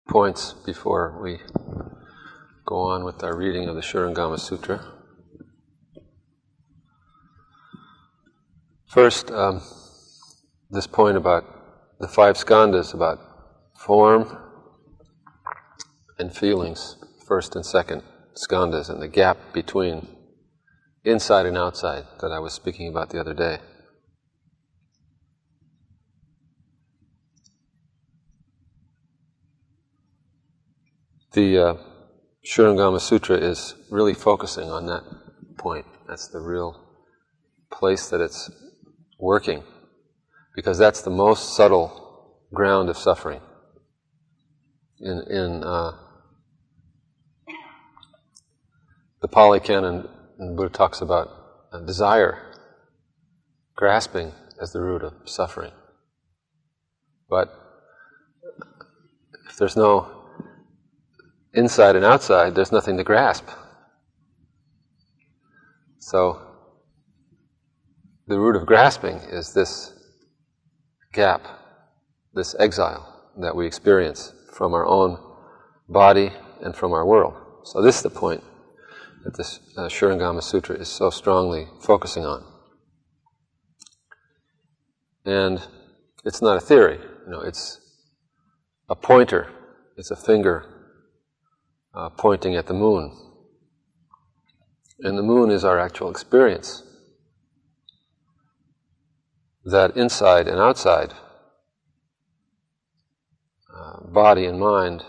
points before we go on with our reading of the Shurangama Sutra. First, this point about the 5 skandhas, about form and feelings, first and second skandhas, and the gap between inside and outside that I was speaking about the other day. The Shurangama Sutra is really focusing on that point. That's the real place that it's working, because that's the most subtle ground of suffering. In the Pali Canon, the Buddha talks about desire, grasping as the root of suffering. But if there's no inside and outside, there's nothing to grasp. So the root of grasping is this gap, this exile that we experience from our own body and from our world. So this is the point that this Shurangama Sutra is so strongly focusing on. And it's not a theory, it's a pointer, it's a finger pointing at the moon. And the moon is our actual experience. That inside and outside, body and mind,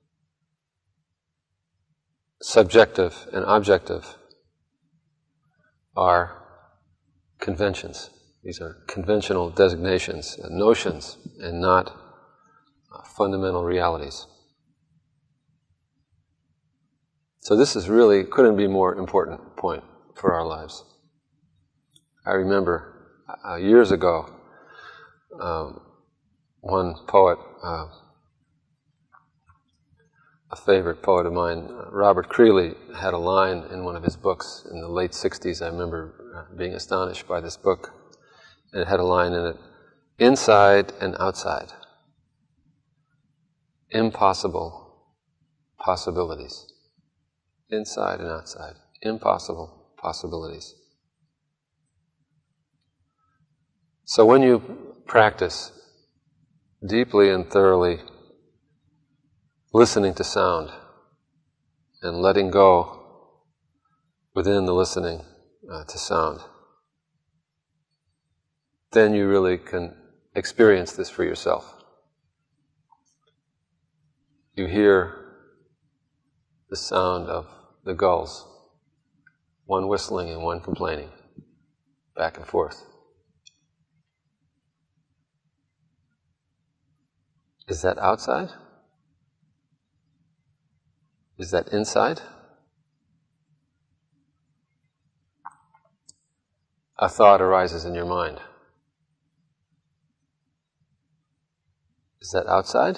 subjective and objective, are conventions. These are conventional designations, notions, and not fundamental realities. So this is really, couldn't be a more important point for our lives. I remember years ago, one poet, a favorite poet of mine, Robert Creeley, had a line in one of his books in the late 60s. I remember being astonished by this book. And it had a line in it, inside and outside, impossible possibilities. Inside and outside, impossible possibilities. So when you practice deeply and thoroughly listening to sound and letting go within the listening to sound, then you really can experience this for yourself. You hear the sound of the gulls, one whistling and one complaining, back and forth. Is that outside? Is that inside? A thought arises in your mind. Is that outside?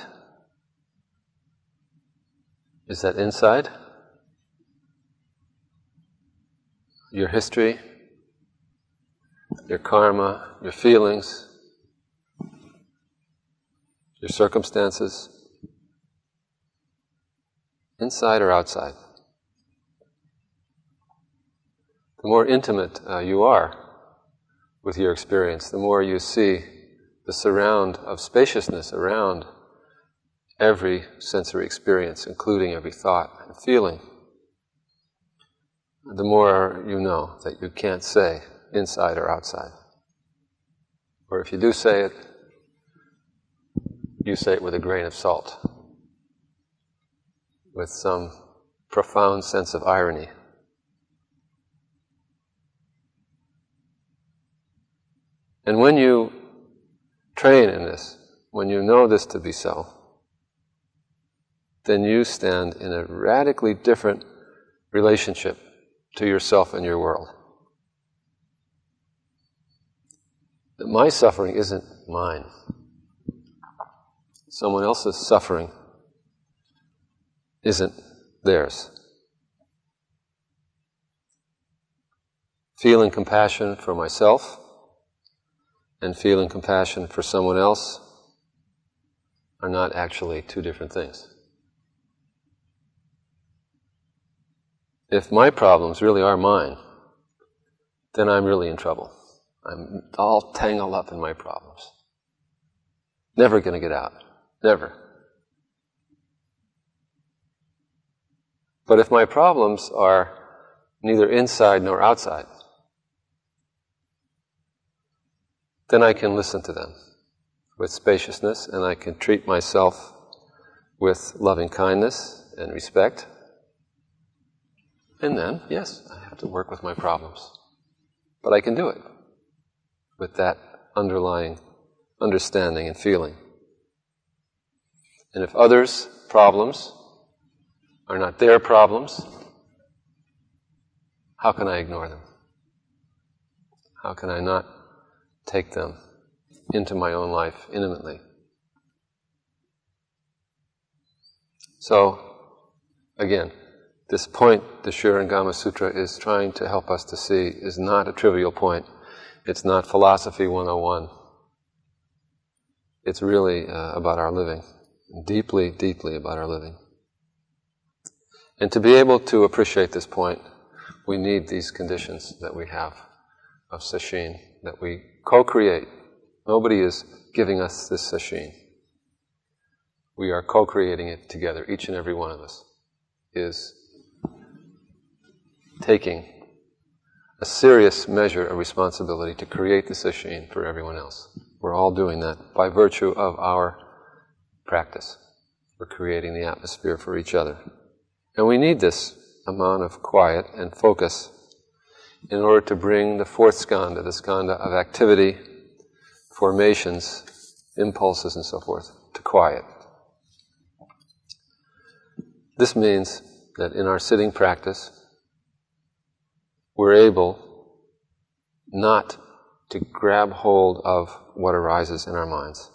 Is that inside? Your history, your karma, your feelings, your circumstances, inside or outside? The more intimate you are with your experience, the more you see the surround of spaciousness around every sensory experience, including every thought and feeling, the more you know that you can't say inside or outside. Or if you do say it, you say it with a grain of salt, with some profound sense of irony. And when you train in this, when you know this to be so, then you stand in a radically different relationship to yourself and your world. That my suffering isn't mine. Someone else's suffering isn't theirs. Feeling compassion for myself and feeling compassion for someone else are not actually two different things. if my problems really are mine, then I'm really in trouble. I'm all tangled up in my problems. Never going to get out. Never. But if my problems are neither inside nor outside, then I can listen to them with spaciousness, and I can treat myself with loving kindness and respect. And then, yes, I have to work with my problems. But I can do it with that underlying understanding and feeling. And if others' problems are not their problems, how can I ignore them? How can I not take them into my own life intimately? So, again, this point the Shurangama Sutra is trying to help us to see is not a trivial point. It's not philosophy 101. It's really about our living, deeply, deeply about our living. And to be able to appreciate this point, we need these conditions that we have of sesshin, that we co-create. Nobody is giving us this sesshin. We are co-creating it together. Each and every one of us is taking a serious measure of responsibility to create the sesshin for everyone else. We're all doing that by virtue of our practice. We're creating the atmosphere for each other. And we need this amount of quiet and focus in order to bring the fourth skandha, the skandha of activity, formations, impulses, and so forth, to quiet. This means that in our sitting practice, we're able not to grab hold of what arises in our minds.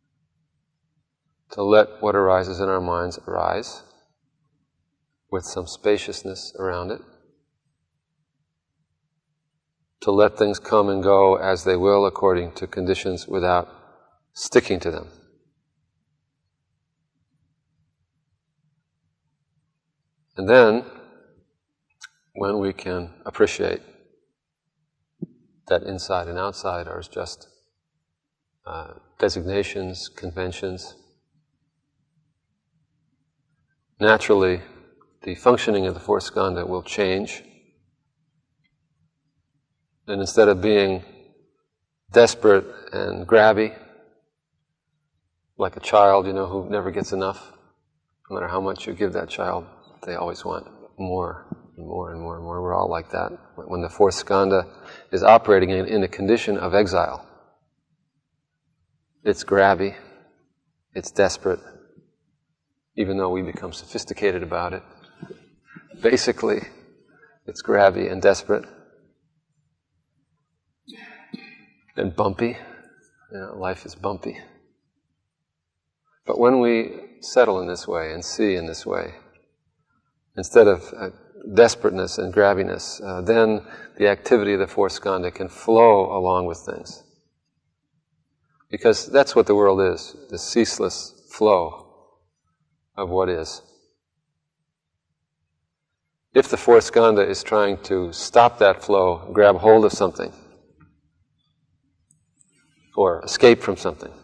To let what arises in our minds arise with some spaciousness around it. To let things come and go as they will according to conditions without sticking to them. And then, when we can appreciate that inside and outside are just designations, conventions, naturally the functioning of the fourth skandha will change. And instead of being desperate and grabby, like a child, who never gets enough, no matter how much you give that child, they always want more and more and more and more. We're all like that. When the fourth skandha is operating in a condition of exile, it's grabby, it's desperate, even though we become sophisticated about it. Basically, it's grabby and desperate and bumpy. Life is bumpy. But when we settle in this way and see in this way, instead of desperateness and grabbiness, then the activity of the fourth skandha can flow along with things. Because that's what the world is, the ceaseless flow of what is. If the fourth skandha is trying to stop that flow, grab hold of something, or escape from something,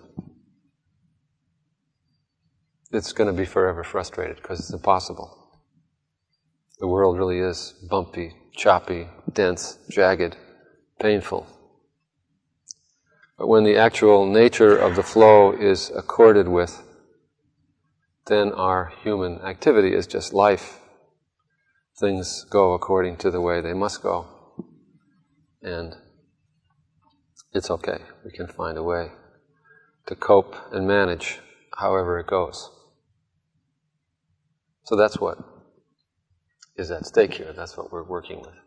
it's going to be forever frustrated because it's impossible. The world really is bumpy, choppy, dense, jagged, painful. But when the actual nature of the flow is accorded with, then our human activity is just life. Things go according to the way they must go. And it's okay. We can find a way to cope and manage however it goes. So that's what is at stake here. That's what we're working with.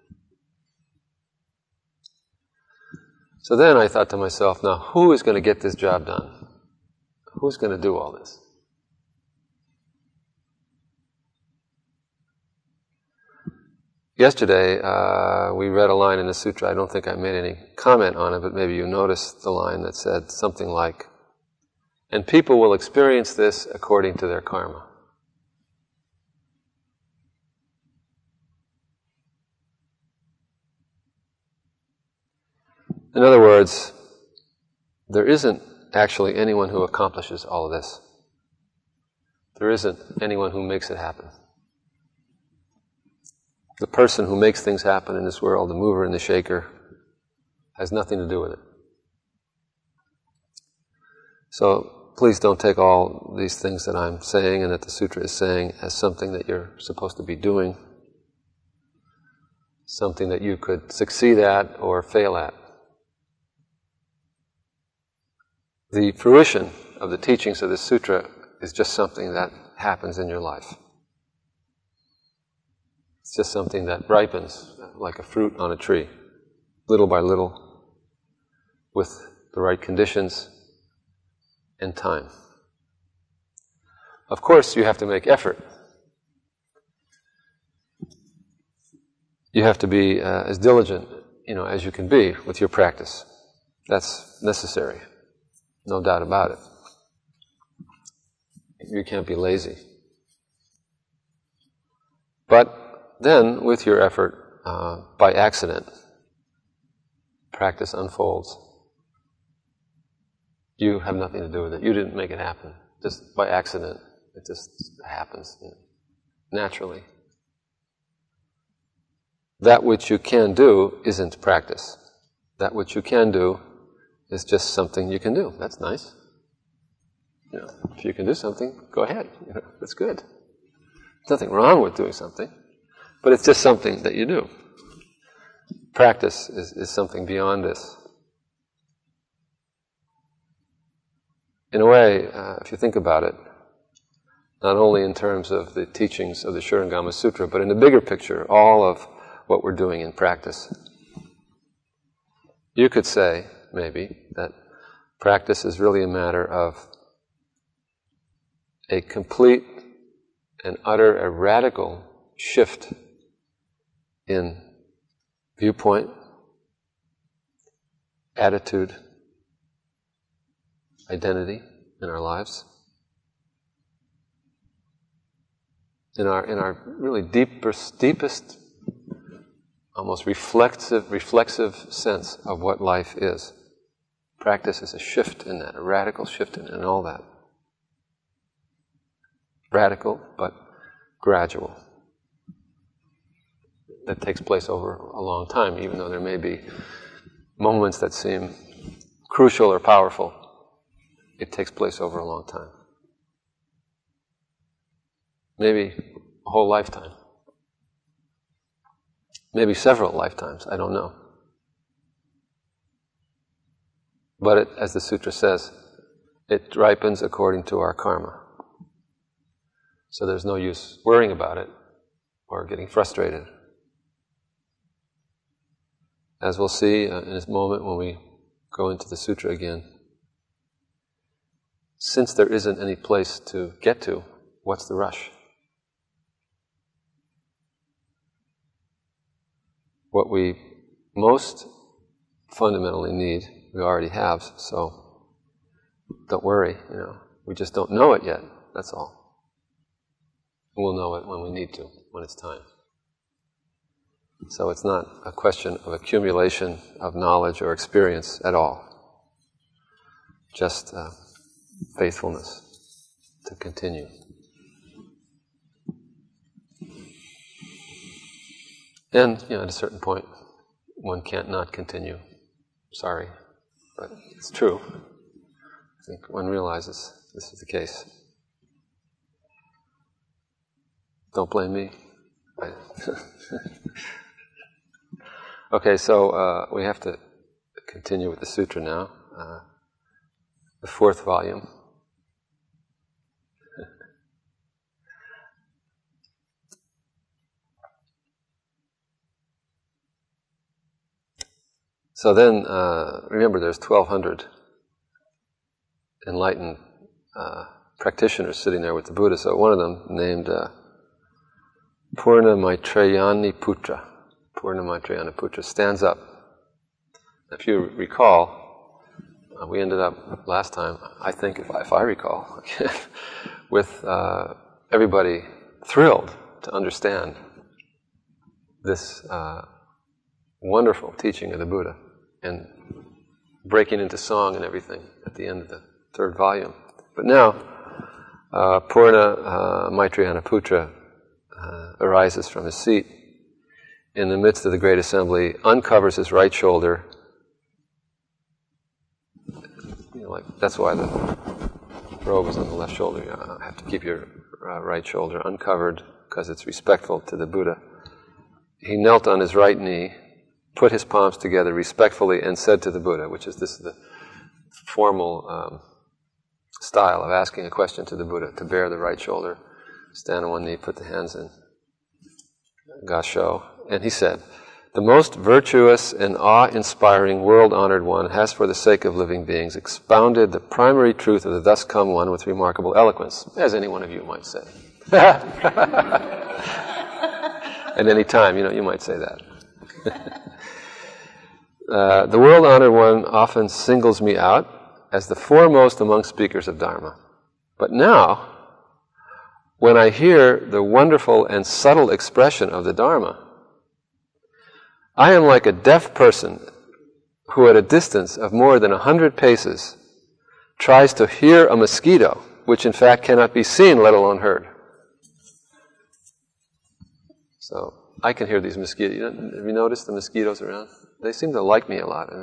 So then I thought to myself, now who is going to get this job done? Who's going to do all this? Yesterday, we read a line in the sutra. I don't think I made any comment on it, but maybe you noticed the line that said something like, and people will experience this according to their karma. In other words, there isn't actually anyone who accomplishes all of this. There isn't anyone who makes it happen. The person who makes things happen in this world, the mover and the shaker, has nothing to do with it. So please don't take all these things that I'm saying and that the sutra is saying as something that you're supposed to be doing, something that you could succeed at or fail at. The fruition of the teachings of this sutra is just something that happens in your life. It's just something that ripens like a fruit on a tree, little by little, with the right conditions and time. Of course, you have to make effort. You have to be as diligent, as you can be with your practice. That's necessary. No doubt about it. You can't be lazy. But then, with your effort, by accident, practice unfolds. You have nothing to do with it. You didn't make it happen. Just by accident, it just happens naturally. That which you can do isn't practice. That which you can do is just something you can do. That's nice. If you can do something, go ahead. That's good. There's nothing wrong with doing something, but it's just something that you do. Practice is something beyond this. In a way, if you think about it, not only in terms of the teachings of the Shurangama Sutra, but in the bigger picture, all of what we're doing in practice, you could say, maybe, that practice is really a matter of a complete and utter, a radical shift in viewpoint, attitude, identity in our lives, in our really deepest, almost reflexive sense of what life is. Practice is a shift in that, a radical shift in all that. Radical, but gradual. That takes place over a long time, even though there may be moments that seem crucial or powerful. It takes place over a long time. Maybe a whole lifetime. Maybe several lifetimes, I don't know. But as the sutra says, it ripens according to our karma. So there's no use worrying about it or getting frustrated. As we'll see in this moment when we go into the sutra again, since there isn't any place to get to, what's the rush? What we most fundamentally need, we already have, so don't worry, we just don't know it yet, that's all. We'll know it when we need to, when it's time. So it's not a question of accumulation of knowledge or experience at all. Just faithfulness to continue. And, at a certain point, one can't not continue. Sorry, but it's true. I think one realizes this is the case. Don't blame me. Okay, so we have to continue with the sutra now. The 4th volume. So then, remember there's 1,200 enlightened practitioners sitting there with the Buddha. So one of them, named Purna Maitrayani Putra. Purna Maitrayani Putra stands up. If you recall, we ended up last time, I think, if I recall, with everybody thrilled to understand this wonderful teaching of the Buddha. And breaking into song and everything at the end of the third volume. But now, Purna Maitrayanaputra arises from his seat in the midst of the great assembly, uncovers his right shoulder. That's why the robe is on the left shoulder. You have to keep your right shoulder uncovered because it's respectful to the Buddha. He knelt on his right knee, put his palms together respectfully, and said to the Buddha, which is the formal style of asking a question to the Buddha, to bare the right shoulder, stand on one knee, put the hands in Gasho. And he said, "The most virtuous and awe-inspiring, world-honored one has, for the sake of living beings, expounded the primary truth of the thus come one with remarkable eloquence," as any one of you might say. At any time, you might say that. The world-honored one often singles me out as the foremost among speakers of Dharma. But now, when I hear the wonderful and subtle expression of the Dharma, I am like a deaf person who at a distance of more than 100 paces tries to hear a mosquito, which in fact cannot be seen, let alone heard. So, I can hear these mosquitoes. Have you noticed the mosquitoes around? They seem to like me a lot.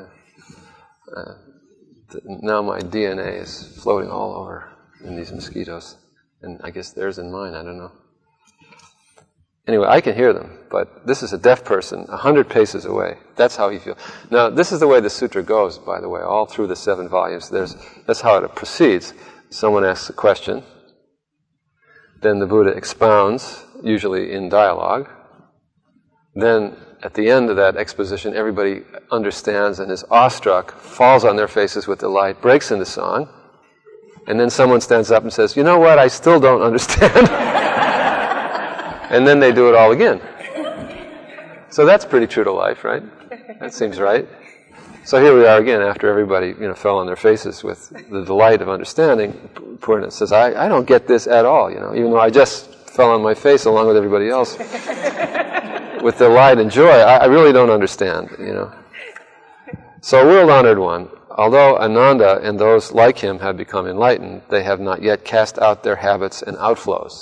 Now my DNA is floating all over in these mosquitoes. And I guess theirs and mine, I don't know. Anyway, I can hear them, but this is a deaf person 100 paces away. That's how he feels. Now, this is the way the sutra goes, by the way, all through the 7 volumes. That's how it proceeds. Someone asks a question, then the Buddha expounds, usually in dialogue. Then, at the end of that exposition, everybody understands and is awestruck, falls on their faces with delight, breaks into song, and then someone stands up and says, "You know what, I still don't understand." And then they do it all again. So that's pretty true to life, right? That seems right. So here we are again, after everybody fell on their faces with the delight of understanding. Purna says, I don't get this at all, even though I just fell on my face along with everybody else with delight and joy. I really don't understand, So world-honored one, although Ananda and those like him have become enlightened, they have not yet cast out their habits and outflows.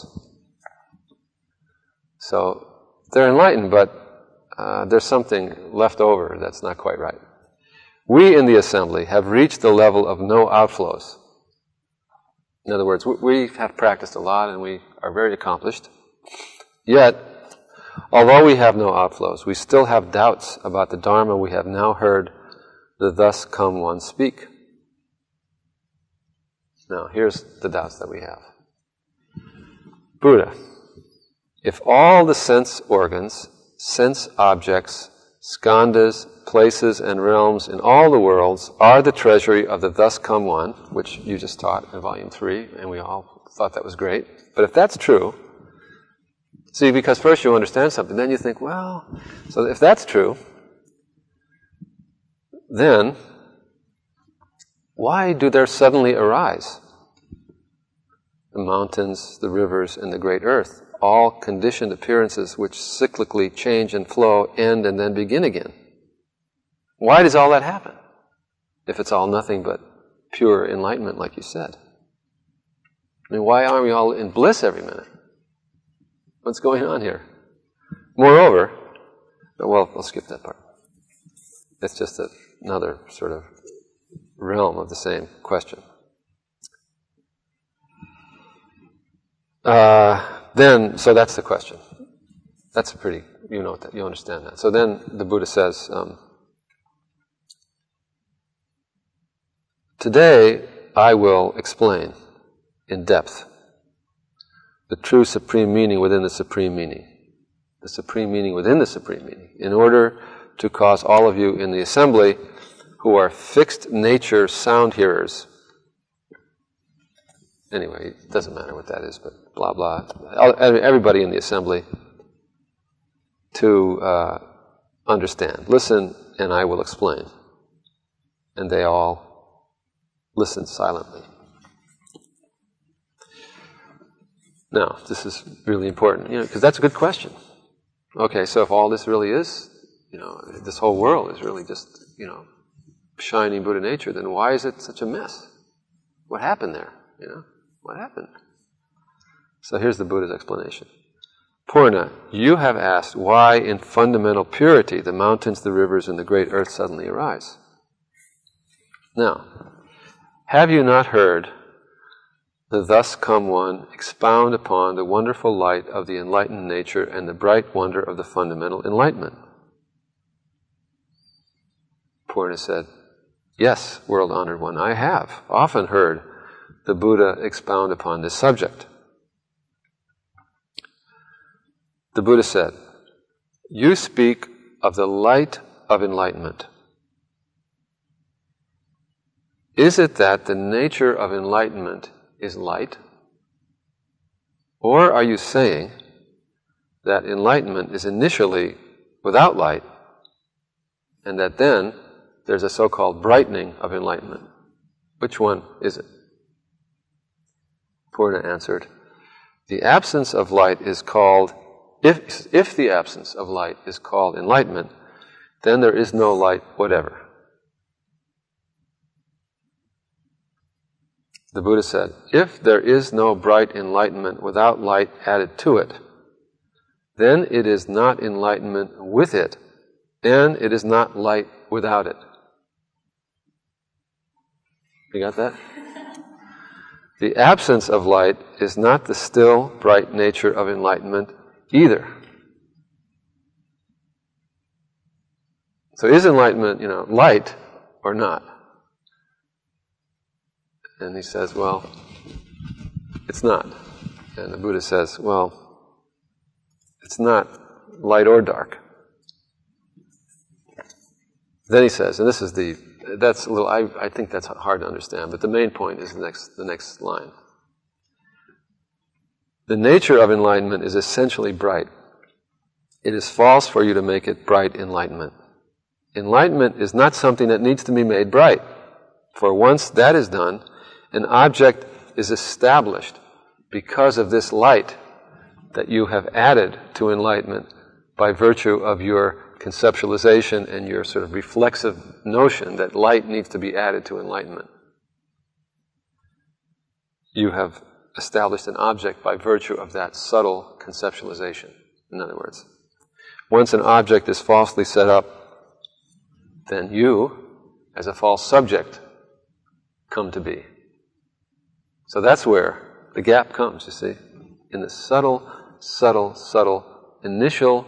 So they're enlightened, but there's something left over that's not quite right. We in the assembly have reached the level of no outflows. In other words, we have practiced a lot and we are very accomplished. Yet, although we have no outflows, we still have doubts about the Dharma we have now heard the thus come one speak. Now, here's the doubts that we have. Buddha, if all the sense organs, sense objects, skandhas, places and realms in all the worlds are the treasury of the thus come one, which you just taught in volume 3, and we all thought that was great. But if that's true, see, because first you understand something, then you think, well, so if that's true, then why do there suddenly arise the mountains, the rivers, and the great earth, all conditioned appearances which cyclically change and flow, end and then begin again? Why does all that happen? If it's all nothing but pure enlightenment, like you said. I mean, why aren't we all in bliss every minute? What's going on here? Moreover, well, we'll skip that part. It's just another sort of realm of the same question. So that's the question. That's pretty, you understand that. So then the Buddha says, today I will explain in depth the true supreme meaning within the supreme meaning. The supreme meaning within the supreme meaning. In order to cause all of you in the assembly who are fixed nature sound hearers. Anyway, it doesn't matter what that is, but blah, blah. Everybody in the assembly to understand. Listen, and I will explain. And they all listen silently. Now, this is really important, because that's a good question. Okay, so if all this really is, this whole world is really just, shiny Buddha nature, then why is it such a mess? What happened there? What happened? So here's the Buddha's explanation. Purna, you have asked why in fundamental purity the mountains, the rivers, and the great earth suddenly arise. Now, have you not heard the thus come one expound upon the wonderful light of the enlightened nature and the bright wonder of the fundamental enlightenment? Purna said, yes, world-honored one, I have often heard the Buddha expound upon this subject. The Buddha said, you speak of the light of enlightenment. Is it that the nature of enlightenment is light? Or are you saying that enlightenment is initially without light, and that then there's a so-called brightening of enlightenment? Which one is it? Purna answered, the absence of light is called, if the absence of light is called enlightenment, then there is no light whatever. The Buddha said, if there is no bright enlightenment without light added to it, then it is not enlightenment with it, and it is not light without it. You got that? The absence of light is not the still, bright nature of enlightenment either. So is enlightenment, light or not? And he says, well, it's not. And the Buddha says, well, it's not light or dark. Then he says, and that's a little, I think that's hard to understand, but the main point is the next line. The nature of enlightenment is essentially bright. It is false for you to make it bright enlightenment. Enlightenment is not something that needs to be made bright, for once that is done, an object is established because of this light that you have added to enlightenment by virtue of your conceptualization and your sort of reflexive notion that light needs to be added to enlightenment. You have established an object by virtue of that subtle conceptualization. In other words, once an object is falsely set up, then you, as a false subject, come to be. So that's where the gap comes, you see, in the subtle initial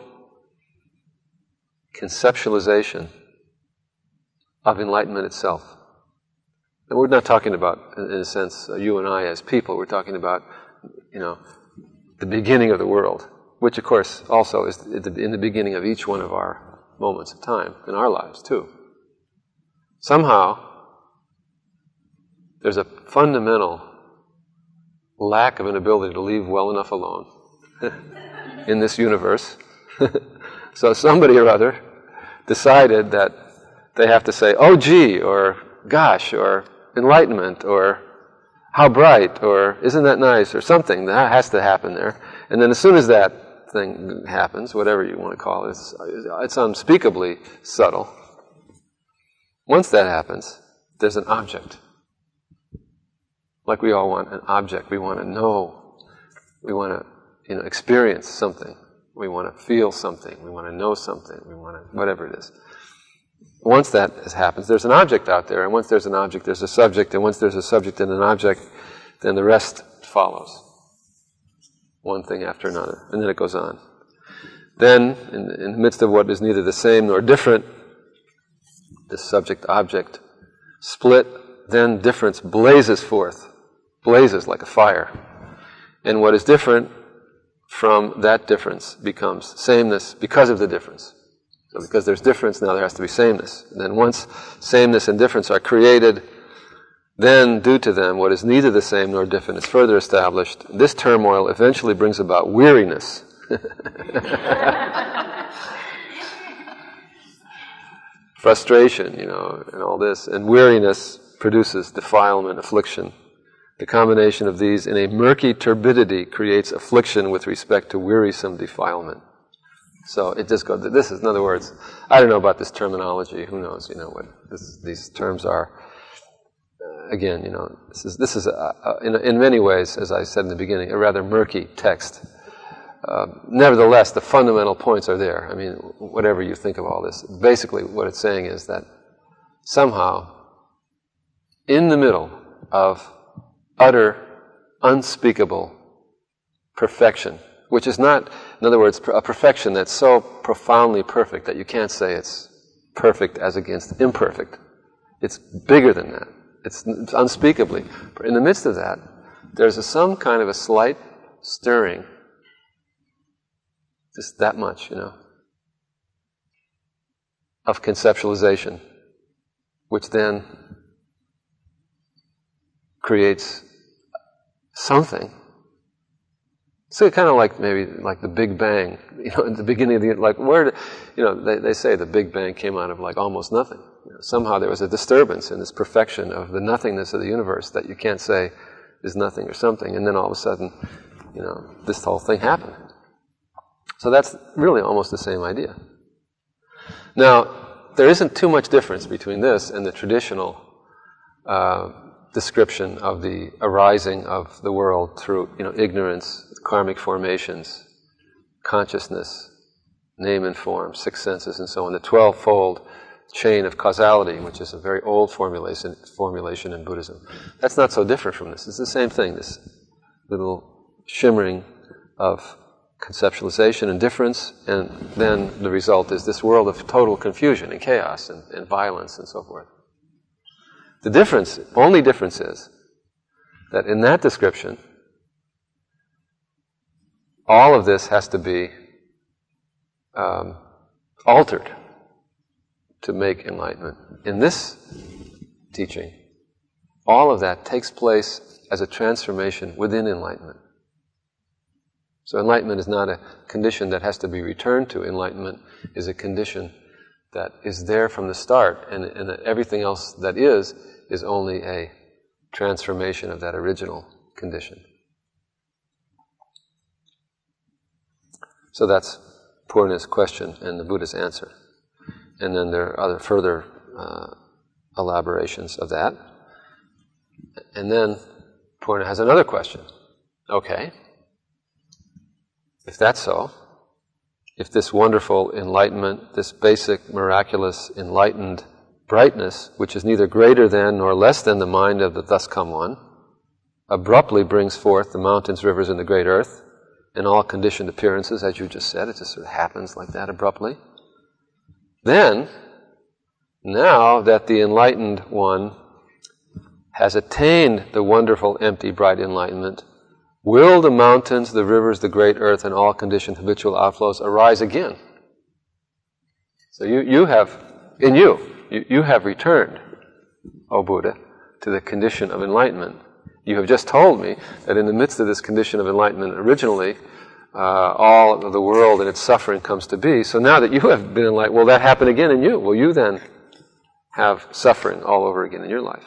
conceptualization of enlightenment itself. And we're not talking about, in a sense, you and I as people. We're talking about, the beginning of the world, which, of course, also is in the beginning of each one of our moments of time in our lives, too. Somehow, there's a fundamental lack of an ability to leave well enough alone in this universe. So somebody or other decided that they have to say, oh gee, or gosh, or enlightenment, or how bright, or isn't that nice, or something. That has to happen there. And then as soon as that thing happens, whatever you want to call it, it's unspeakably subtle. Once that happens, there's an object. Like we all want an object. We want to know. We want to, experience something. We want to feel something. We want to know something. We want to, whatever it is. Once that happens, there's an object out there. And once there's an object, there's a subject. And once there's a subject and an object, then the rest follows. One thing after another. And then it goes on. Then, in the midst of what is neither the same nor different, this subject-object split, then difference blazes forth. Blazes like a fire. And what is different from that difference becomes sameness because of the difference. So because there's difference, now there has to be sameness. And then once sameness and difference are created, then due to them, what is neither the same nor different is further established. This turmoil eventually brings about weariness. Frustration, and all this. And weariness produces defilement, affliction. The combination of these in a murky turbidity creates affliction with respect to wearisome defilement. So it just goes, this is, in other words, I don't know about this terminology, who knows, what these terms are. Again, this is in many ways, as I said in the beginning, a rather murky text. Nevertheless, the fundamental points are there. I mean, whatever you think of all this, basically what it's saying is that somehow, in the middle of utter, unspeakable perfection, which is not, in other words, a perfection that's so profoundly perfect that you can't say it's perfect as against imperfect. It's bigger than that. It's unspeakably. In the midst of that, there's some kind of a slight stirring, just that much, of conceptualization, which then creates something. So kind of like maybe like the Big Bang, at the beginning of they say the Big Bang came out of like almost nothing. Somehow there was a disturbance in this perfection of the nothingness of the universe that you can't say is nothing or something, and then all of a sudden, this whole thing happened. So that's really almost the same idea. Now, there isn't too much difference between this and the traditional description of the arising of the world through, ignorance, karmic formations, consciousness, name and form, six senses, and so on. The 12-fold chain of causality, which is a very old formulation in Buddhism. That's not so different from this. It's the same thing, this little shimmering of conceptualization and difference, and then the result is this world of total confusion and chaos and violence and so forth. The only difference is that in that description, all of this has to be altered to make enlightenment. In this teaching, all of that takes place as a transformation within enlightenment. So enlightenment is not a condition that has to be returned to. Enlightenment is a condition that is there from the start, and that everything else that is only a transformation of that original condition. So that's Purna's question and the Buddha's answer. And then there are other further elaborations of that. And then Purna has another question. Okay, if that's so, if this wonderful enlightenment, this basic, miraculous, enlightened brightness, which is neither greater than nor less than the mind of the thus come one, abruptly brings forth the mountains, rivers, and the great earth, and all conditioned appearances, as you just said, it just sort of happens like that abruptly. Then, now that the enlightened one has attained the wonderful, empty, bright enlightenment, will the mountains, the rivers, the great earth, and all conditioned habitual outflows arise again? So you have returned, O Buddha, to the condition of enlightenment. You have just told me that in the midst of this condition of enlightenment originally, all of the world and its suffering comes to be. So now that you have been enlightened, will that happen again in you? Will you then have suffering all over again in your life?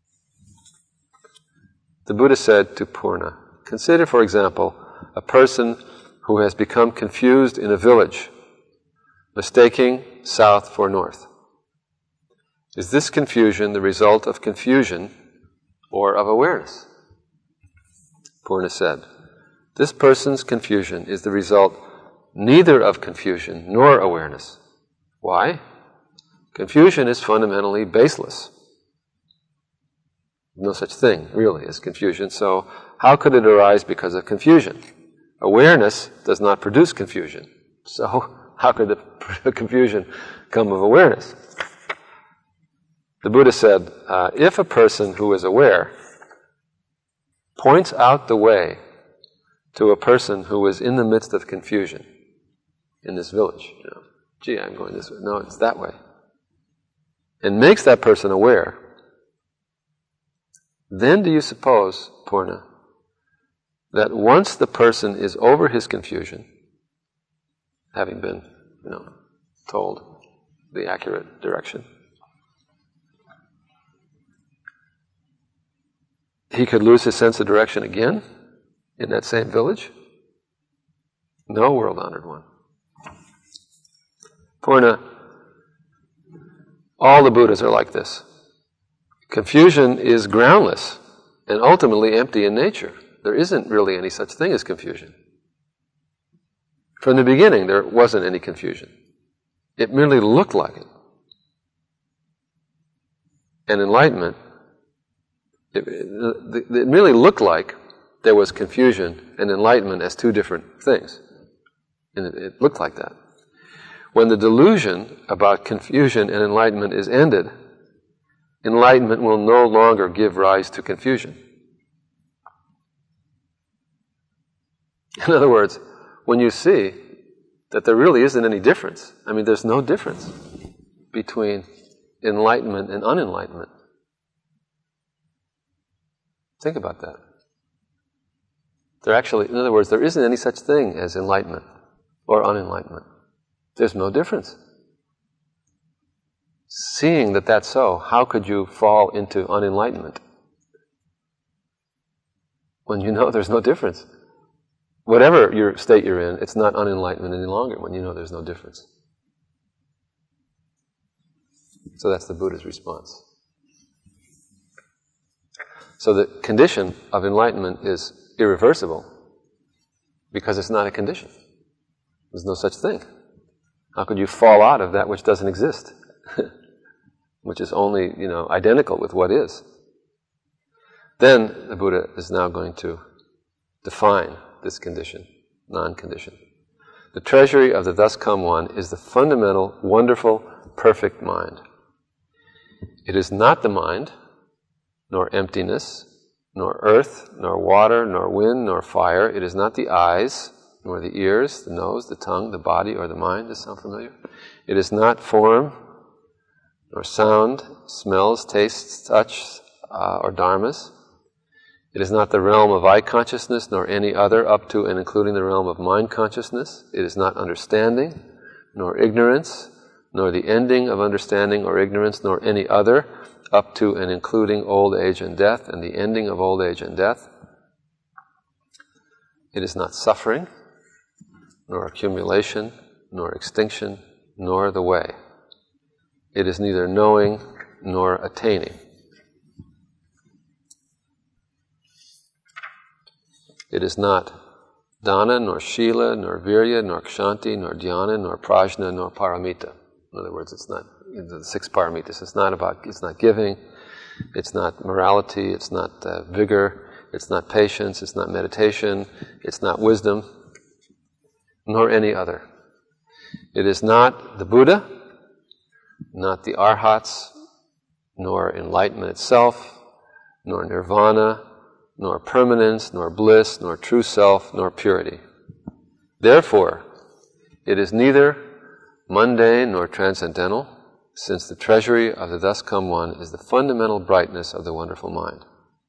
The Buddha said to Purna, consider, for example, a person who has become confused in a village, mistaking south for north. Is this confusion the result of confusion or of awareness? Purna said, this person's confusion is the result neither of confusion nor awareness. Why? Confusion is fundamentally baseless. No such thing, really, as confusion. So, how could it arise because of confusion? Awareness does not produce confusion. So, how could the confusion come of awareness? The Buddha said, if a person who is aware points out the way to a person who is in the midst of confusion in this village, gee, I'm going this way. No, it's that way. And makes that person aware, then do you suppose, Purna, that once the person is over his confusion, having been, told the accurate direction, he could lose his sense of direction again in that same village? No, world-honored one. Purna, all the Buddhas are like this. Confusion is groundless and ultimately empty in nature. There isn't really any such thing as confusion. From the beginning, there wasn't any confusion. It merely looked like it. And enlightenment, it merely looked like there was confusion and enlightenment as two different things. And it looked like that. When the delusion about confusion and enlightenment is ended, enlightenment will no longer give rise to confusion. In other words, when you see that there really isn't any difference, I mean, there's no difference between enlightenment and unenlightenment. Think about that. In other words, there isn't any such thing as enlightenment or unenlightenment. There's no difference. Seeing that that's so, how could you fall into unenlightenment when you know there's no difference? Whatever your state you're in, it's not unenlightenment any longer when you know there's no difference. So that's the Buddha's response. So the condition of enlightenment is irreversible because it's not a condition. There's no such thing. How could you fall out of that which doesn't exist? Which is only, identical with what is. Then the Buddha is now going to define this condition, non-condition. The treasury of the thus come one is the fundamental, wonderful, perfect mind. It is not the mind, nor emptiness, nor earth, nor water, nor wind, nor fire. It is not the eyes, nor the ears, the nose, the tongue, the body, or the mind. Does that sound familiar? It is not form, nor sound, smells, tastes, touch, or dharmas. It is not the realm of eye consciousness, nor any other, up to and including the realm of mind consciousness. It is not understanding, nor ignorance, nor the ending of understanding or ignorance, nor any other, up to and including old age and death, and the ending of old age and death. It is not suffering, nor accumulation, nor extinction, nor the way. It is neither knowing nor attaining. It is not dana, nor shila, nor virya, nor kshanti, nor dhyana, nor prajna, nor paramita. In other words, it's not the 6 paramitas. It's not giving, it's not morality, it's not vigor, it's not patience, it's not meditation, it's not wisdom, nor any other. It is not the Buddha, not the arhats, nor enlightenment itself, nor nirvana, nor permanence, nor bliss, nor true self, nor purity. Therefore, it is neither mundane nor transcendental, since the treasury of the thus come one is the fundamental brightness of the wonderful mind.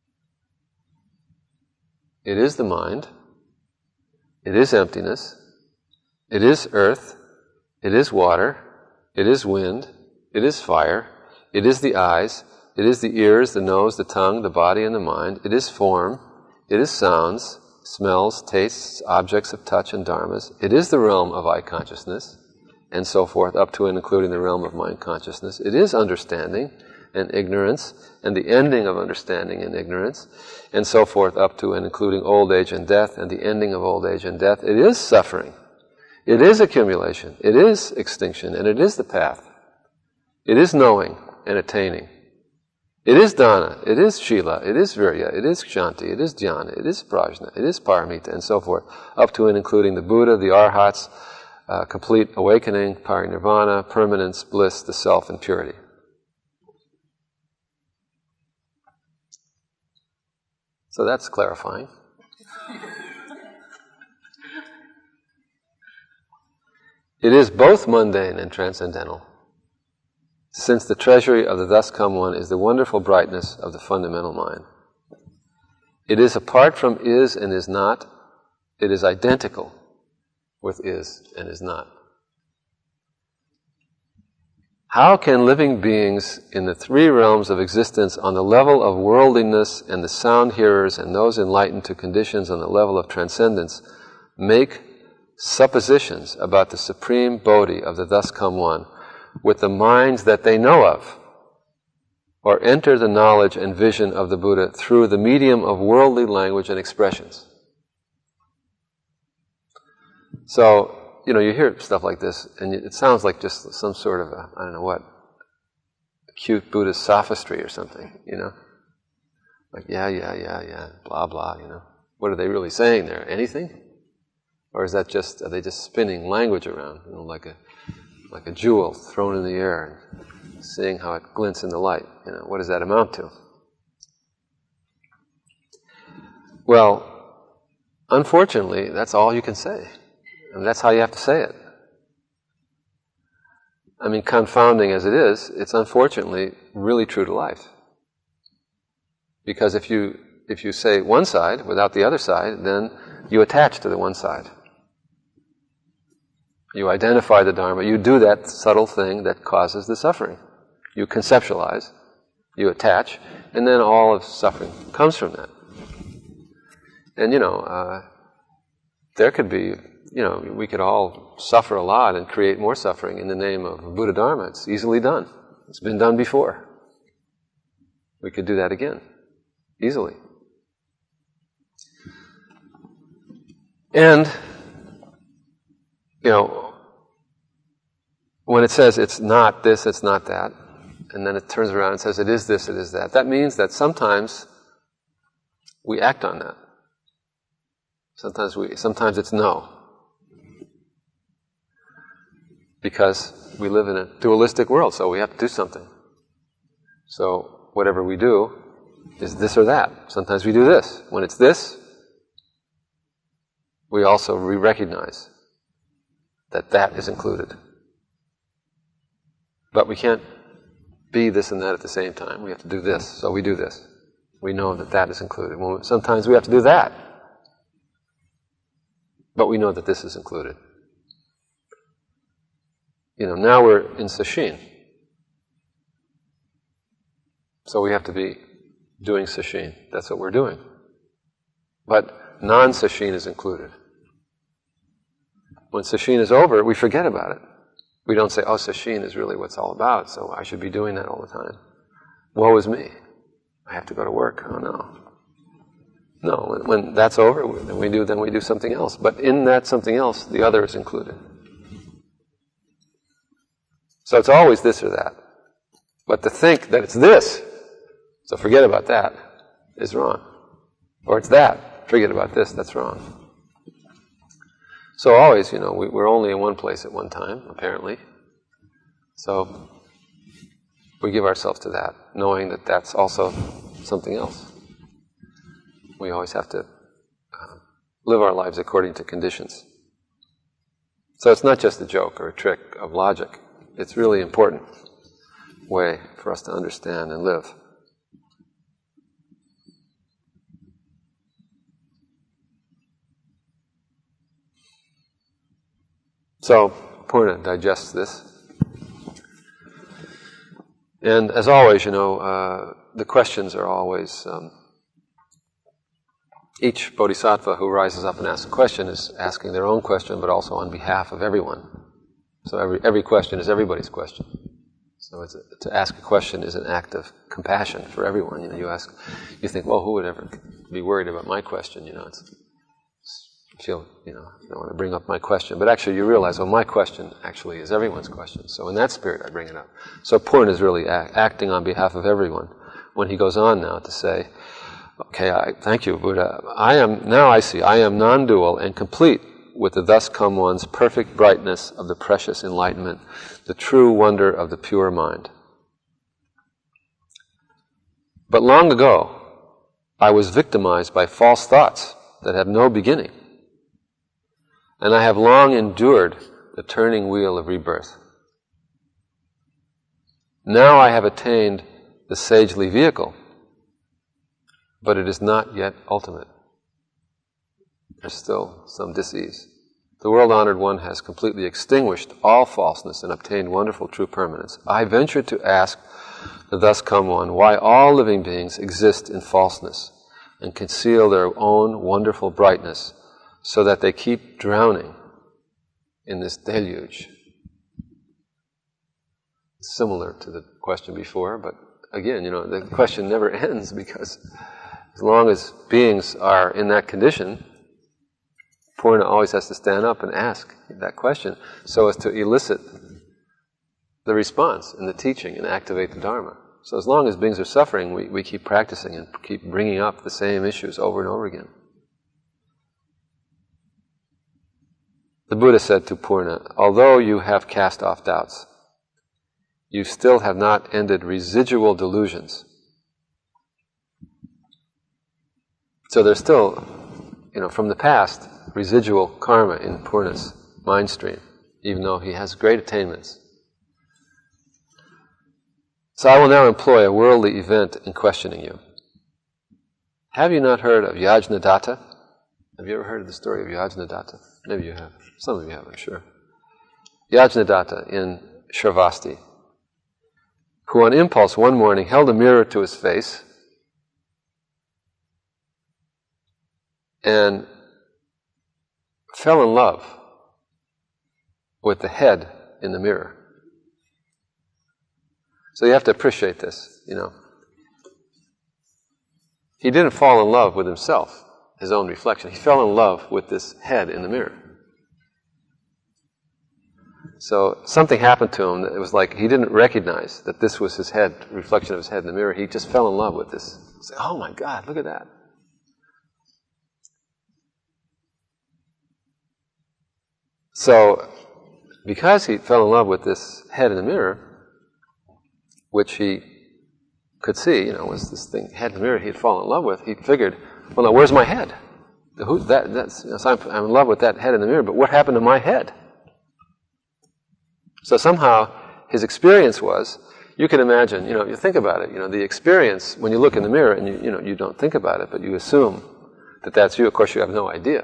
It is the mind, it is emptiness, it is earth, it is water, it is wind, it is fire, it is the eyes, it is the ears, the nose, the tongue, the body, and the mind. It is form. It is sounds, smells, tastes, objects of touch, and dharmas. It is the realm of eye consciousness, and so forth, up to and including the realm of mind consciousness. It is understanding and ignorance, and the ending of understanding and ignorance, and so forth, up to and including old age and death, and the ending of old age and death. It is suffering. It is accumulation. It is extinction, and it is the path. It is knowing and attaining. It is dana, it is shila, it is virya, it is kshanti, it is dhyana, it is prajna, it is paramita, and so forth, up to and including the Buddha, the arhats, complete awakening, parinirvana, permanence, bliss, the self, and purity. So that's clarifying. It is both mundane and transcendental, since the treasury of the thus come one is the wonderful brightness of the fundamental mind. It is apart from is and is not. It is identical with is and is not. How can living beings in the 3 realms of existence on the level of worldliness and the sound hearers and those enlightened to conditions on the level of transcendence make suppositions about the supreme Bodhi of the thus come one with the minds that they know of, or enter the knowledge and vision of the Buddha through the medium of worldly language and expressions. So, you hear stuff like this, and it sounds like just some sort of a, I don't know what, cute Buddhist sophistry or something, Like, yeah, blah, blah, What are they really saying there? Anything? Or is that are they just spinning language around, like a jewel thrown in the air and seeing how it glints in the light? What does that amount to? Well, unfortunately, that's all you can say. And that's how you have to say it. I mean, confounding as it is, it's unfortunately really true to life. Because if you say one side without the other side, then you attach to the one side. You identify the Dharma, you do that subtle thing that causes the suffering. You conceptualize, you attach, and then all of suffering comes from that. And there could be, we could all suffer a lot and create more suffering in the name of Buddha Dharma. It's easily done. It's been done before. We could do that again, easily. And, when it says it's not this, it's not that, and then it turns around and says it is this, it is that, that means that sometimes we act on that. Sometimes it's no. Because we live in a dualistic world, so we have to do something. So whatever we do is this or that. Sometimes we do this. When it's this, we also recognize that that is included. But we can't be this and that at the same time. We have to do this, so we do this. We know that that is included. Sometimes we have to do that. But we know that this is included. Now we're in sesshin. So we have to be doing sesshin. That's what we're doing. But non-sesshin is included. When sesshin is over, we forget about it. We don't say, sesshin is really what it's all about, so I should be doing that all the time. Woe is me. I have to go to work. Oh no. No, when that's over, then we do something else. But in that something else, the other is included. So it's always this or that. But to think that it's this, so forget about that, is wrong. Or it's that, forget about this, that's wrong. So always, we're only in one place at one time, apparently. So we give ourselves to that, knowing that that's also something else. We always have to live our lives according to conditions. So it's not just a joke or a trick of logic. It's really important way for us to understand and live. So, Purna digests this. And as always, the questions are always... each bodhisattva who rises up and asks a question is asking their own question, but also on behalf of everyone. So every question is everybody's question. So to ask a question is an act of compassion for everyone. You think, well, who would ever be worried about my question? I don't want to bring up my question. But actually you realize, my question actually is everyone's question. So in that spirit I bring it up. So Purna is really acting on behalf of everyone when he goes on now to say, okay, thank you, Buddha. I am non-dual and complete with the thus come one's perfect brightness of the precious enlightenment, the true wonder of the pure mind. But long ago, I was victimized by false thoughts that have no beginning, and I have long endured the turning wheel of rebirth. Now I have attained the sagely vehicle, but it is not yet ultimate. There's still some dis-ease. The world-honored one has completely extinguished all falseness and obtained wonderful true permanence. I venture to ask the thus come one why all living beings exist in falseness and conceal their own wonderful brightness so that they keep drowning in this deluge? Similar to the question before, but again, the question never ends, because as long as beings are in that condition, Purna always has to stand up and ask that question so as to elicit the response in the teaching and activate the Dharma. So as long as beings are suffering, we keep practicing and keep bringing up the same issues over and over again. The Buddha said to Purna, although you have cast off doubts, you still have not ended residual delusions. So there's still, from the past, residual karma in Purna's mind stream, even though he has great attainments. So I will now employ a worldly event in questioning you. Have you not heard of Yajnadatta? Have you ever heard of the story of Yajnadatta? Maybe you have. Some of you have, I'm sure. Yajnadatta in Shravasti, who on impulse one morning held a mirror to his face and fell in love with the head in the mirror. So you have to appreciate this, He didn't fall in love with himself, his own reflection. He fell in love with this head in the mirror. So something happened to him that it was like he didn't recognize that this was his head, reflection of his head in the mirror. He just fell in love with this. He's like, oh my God, look at that. So, because he fell in love with this head in the mirror, which he could see, was this thing, head in the mirror he had fallen in love with, he figured, well, now where's my head? So I'm in love with that head in the mirror, but what happened to my head? So somehow his experience was, you can imagine, you think about it, the experience, when you look in the mirror and you don't think about it, but you assume that that's you. Of course, you have no idea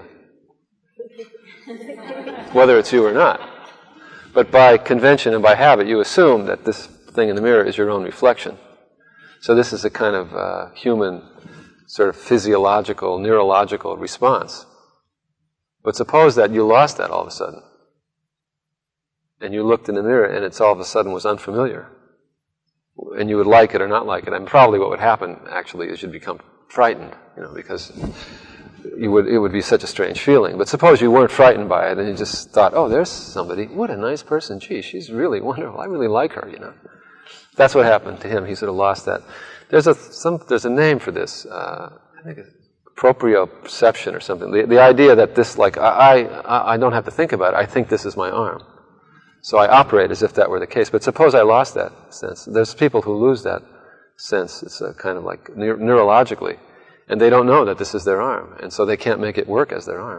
whether it's you or not. But by convention and by habit, you assume that this thing in the mirror is your own reflection. So this is a kind of human sort of physiological, neurological response. But suppose that you lost that all of a sudden. And you looked in the mirror and it's all of a sudden was unfamiliar. And you would like it or not like it. And probably what would happen actually is you'd become frightened, because it would be such a strange feeling. But suppose you weren't frightened by it and you just thought, oh, there's somebody, what a nice person, gee, she's really wonderful, I really like her, That's what happened to him. He sort of lost that. There's a name for this, I think it's proprioception or something. The idea that this, like, I don't have to think about it, I think this is my arm. So I operate as if that were the case. But suppose I lost that sense. There's people who lose that sense. It's kind of like neurologically. And they don't know that this is their arm. And so they can't make it work as their arm.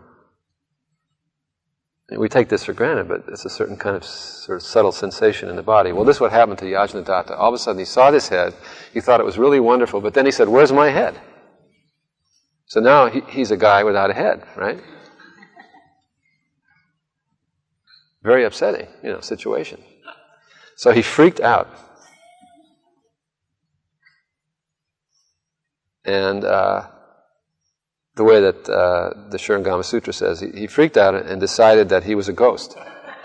And we take this for granted, but it's a certain kind of sort of subtle sensation in the body. Well, this is what happened to Yajnadatta. All of a sudden he saw this head. He thought it was really wonderful. But then he said, where's my head? So now he's a guy without a head, right? Very upsetting, situation. So he freaked out. And the way that the Shurangama Sutra says, he freaked out and decided that he was a ghost.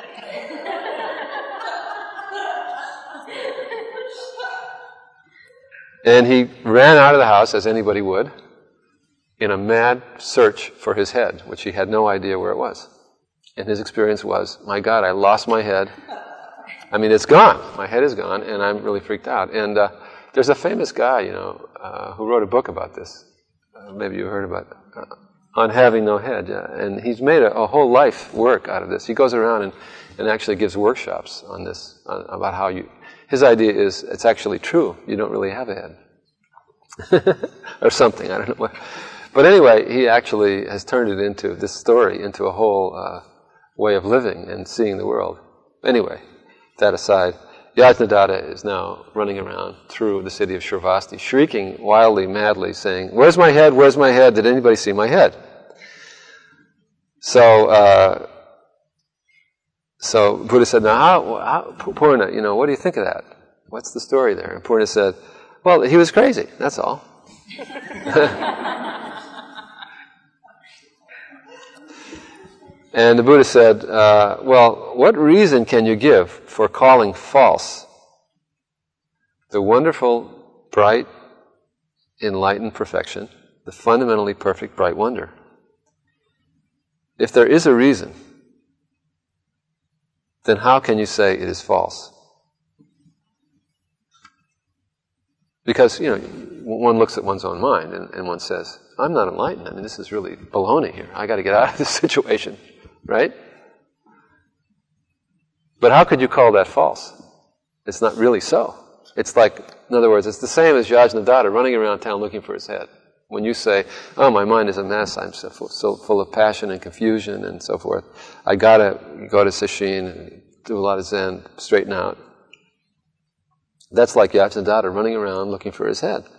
And he ran out of the house, as anybody would, in a mad search for his head, which he had no idea where it was. And his experience was, my God, I lost my head. I mean, it's gone. My head is gone, and I'm really freaked out. And there's a famous guy, who wrote a book about this. Maybe you heard about it. On having no head. Yeah. And he's made a whole life work out of this. He goes around and actually gives workshops on this, about how his idea is, it's actually true. You don't really have a head. Or something, I don't know what. But anyway, he actually has turned it into, this story, into a whole way of living and seeing the world. Anyway, that aside, Yajnadatta is now running around through the city of Shravasti, shrieking wildly, madly, saying, where's my head? Where's my head? Did anybody see my head? So Buddha said, now Purna, what do you think of that? What's the story there? And Purna said, well, he was crazy, that's all. And the Buddha said, well, what reason can you give for calling false the wonderful, bright, enlightened perfection, the fundamentally perfect, bright wonder? If there is a reason, then how can you say it is false? Because, one looks at one's own mind and one says, I'm not enlightened. I mean, this is really baloney here. I got to get out of this situation, right? But how could you call that false? It's not really so. It's like, in other words, it's the same as Yajnadatta running around town looking for his head. When you say, oh, my mind is a mess, I'm so full of passion and confusion and so forth, I got to go to Sesshin and do a lot of Zen, straighten out. That's like Yajnadatta running around looking for his head.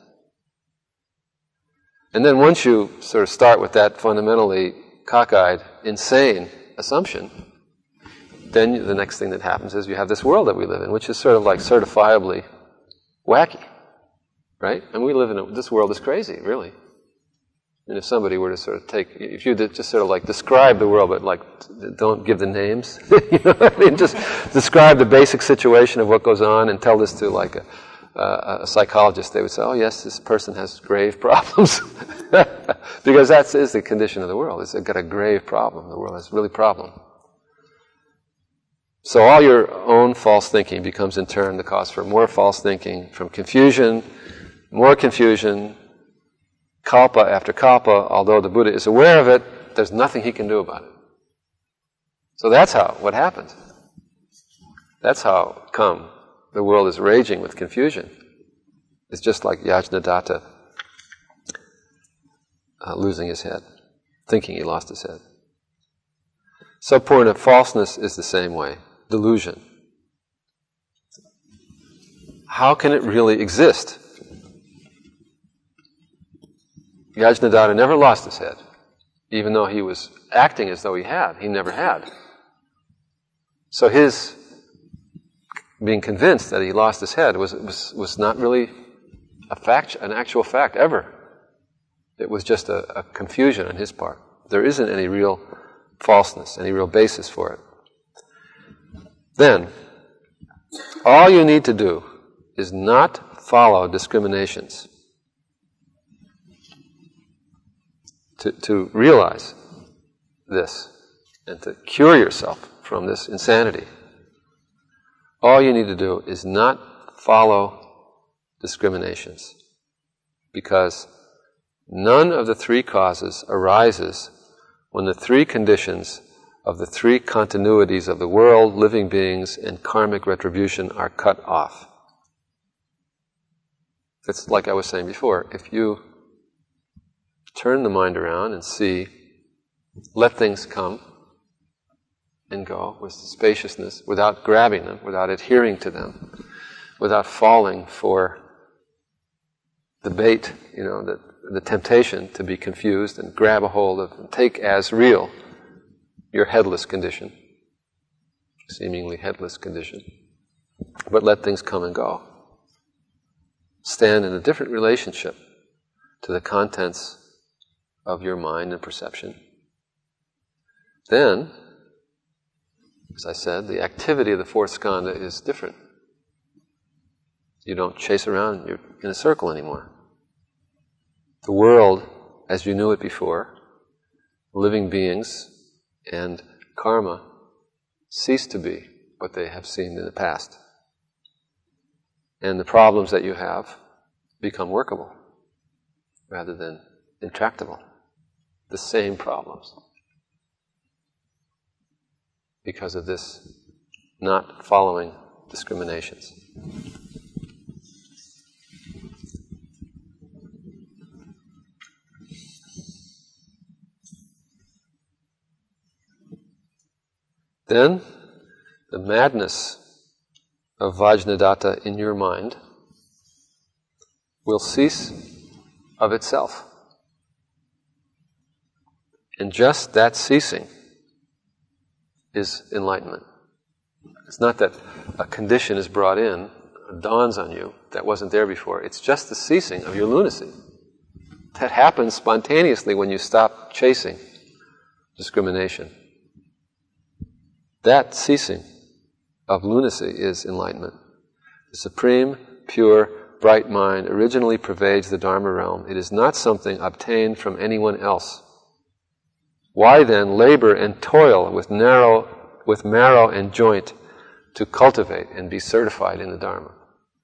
And then once you sort of start with that fundamentally cockeyed, insane assumption, then the next thing that happens is you have this world that we live in, which is sort of like certifiably wacky, right? And we live in this world is crazy, really. And if somebody were to sort of if you just sort of like describe the world, but like don't give the names, you know what I mean? Just describe the basic situation of what goes on and tell this to like a psychologist, they would say, oh yes, this person has grave problems. Because that is the condition of the world. It's got a grave problem. The world has really problem. So all your own false thinking becomes in turn the cause for more false thinking, from confusion, more confusion, kalpa after kalpa. Although the Buddha is aware of it, there's nothing he can do about it. So that's what happens. That's how come the world is raging with confusion. It's just like Yajnadatta losing his head, thinking he lost his head. So Purna, falseness is the same way. Delusion. How can it really exist? Yajnadatta never lost his head, even though he was acting as though he had. He never had. So his being convinced that he lost his head was not really an actual fact ever. It was just a confusion on his part. There isn't any real falseness, any real basis for it. Then, all you need to do is not follow discriminations. To realize this and to cure yourself from this insanity, all you need to do is not follow discriminations, because none of the three causes arises when the three conditions of the three continuities of the world, living beings, and karmic retribution are cut off. It's like I was saying before, if you turn the mind around and see, let things come and go with spaciousness, without grabbing them, without adhering to them, without falling for the bait, the temptation to be confused and grab a hold of and take as real your headless condition, seemingly headless condition, but let things come and go. Stand in a different relationship to the contents of your mind and perception. Then, as I said, the activity of the fourth skandha is different. You don't chase around in a circle anymore. The world, as you knew it before, living beings and karma cease to be what they have seen in the past. And the problems that you have become workable rather than intractable. The same problems. Because of this not following discriminations. Then, the madness of Vajnadatta in your mind will cease of itself. And just that ceasing is enlightenment. It's not that a condition is brought in, dawns on you, that wasn't there before. It's just the ceasing of your lunacy. That happens spontaneously when you stop chasing discrimination. That ceasing of lunacy is enlightenment. The supreme, pure, bright mind originally pervades the Dharma realm. It is not something obtained from anyone else. Why then labor and toil with marrow and joint to cultivate and be certified in the Dharma?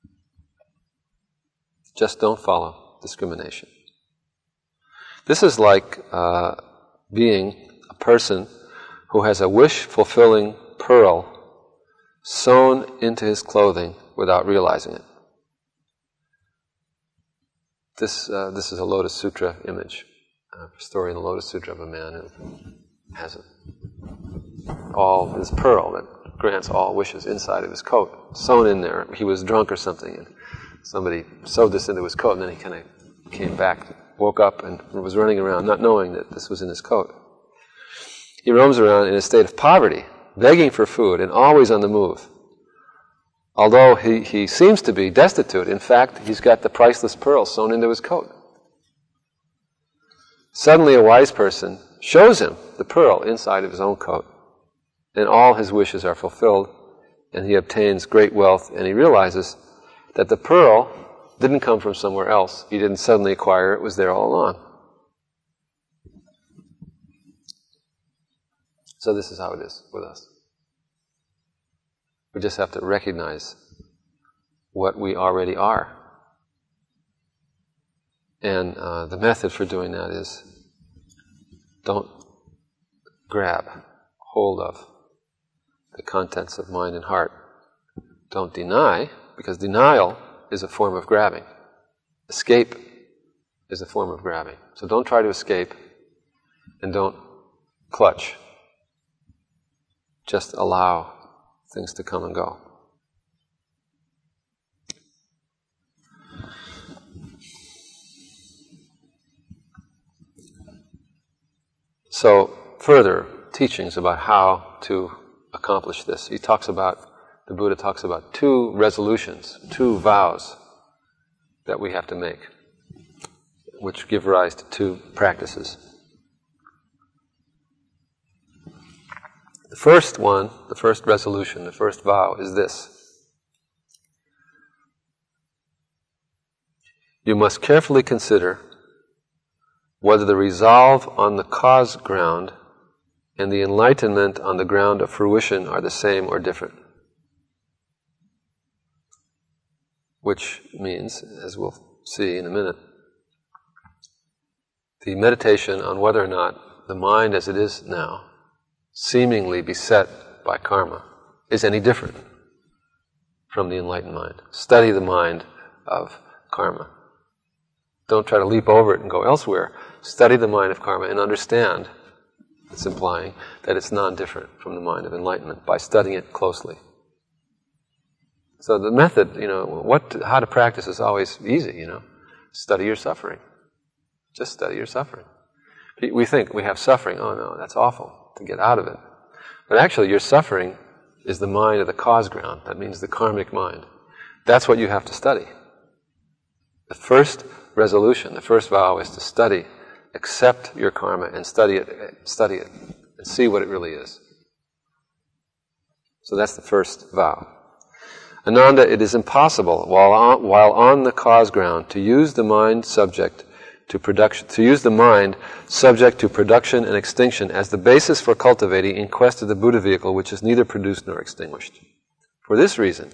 Just don't follow discrimination. This is like being a person who has a wish-fulfilling pearl sewn into his clothing without realizing it. This is a Lotus Sutra image, a story in the Lotus Sutra of a man who has all his pearl that grants all wishes inside of his coat, sewn in there. He was drunk or something, and somebody sewed this into his coat, and then he kind of came back, woke up, and was running around not knowing that this was in his coat. He roams around in a state of poverty, begging for food, and always on the move. Although he seems to be destitute, in fact, he's got the priceless pearl sewn into his coat. Suddenly a wise person shows him the pearl inside of his own coat, and all his wishes are fulfilled, and he obtains great wealth, and he realizes that the pearl didn't come from somewhere else. He didn't suddenly acquire it. It was there all along. So this is how it is with us. We just have to recognize what we already are. And the method for doing that is don't grab hold of the contents of mind and heart. Don't deny, because denial is a form of grabbing. Escape is a form of grabbing. So don't try to escape, and don't clutch. Just allow things to come and go. So, further teachings about how to accomplish this. The Buddha talks about 2 resolutions, 2 vows that we have to make, which give rise to 2 practices. The first one, the first resolution, the first vow is this. You must carefully consider whether the resolve on the cause ground and the enlightenment on the ground of fruition are the same or different. Which means, as we'll see in a minute, the meditation on whether or not the mind as it is now, seemingly beset by karma, is any different from the enlightened mind. Study the mind of karma. Don't try to leap over it and go elsewhere. Study the mind of karma and understand, it's implying, that it's non-different from the mind of enlightenment by studying it closely. So the method, how to practice is always easy, Study your suffering. Just study your suffering. We think we have suffering. Oh no, that's awful, to get out of it. But actually your suffering is the mind of the cause ground. That means the karmic mind. That's what you have to study. The first resolution, the first vow is to study, accept your karma and study it, and see what it really is. So that's the first vow. Ananda, it is impossible, while on the cause ground, to use the mind subject to production, and extinction as the basis for cultivating in quest of the Buddha vehicle, which is neither produced nor extinguished. For this reason,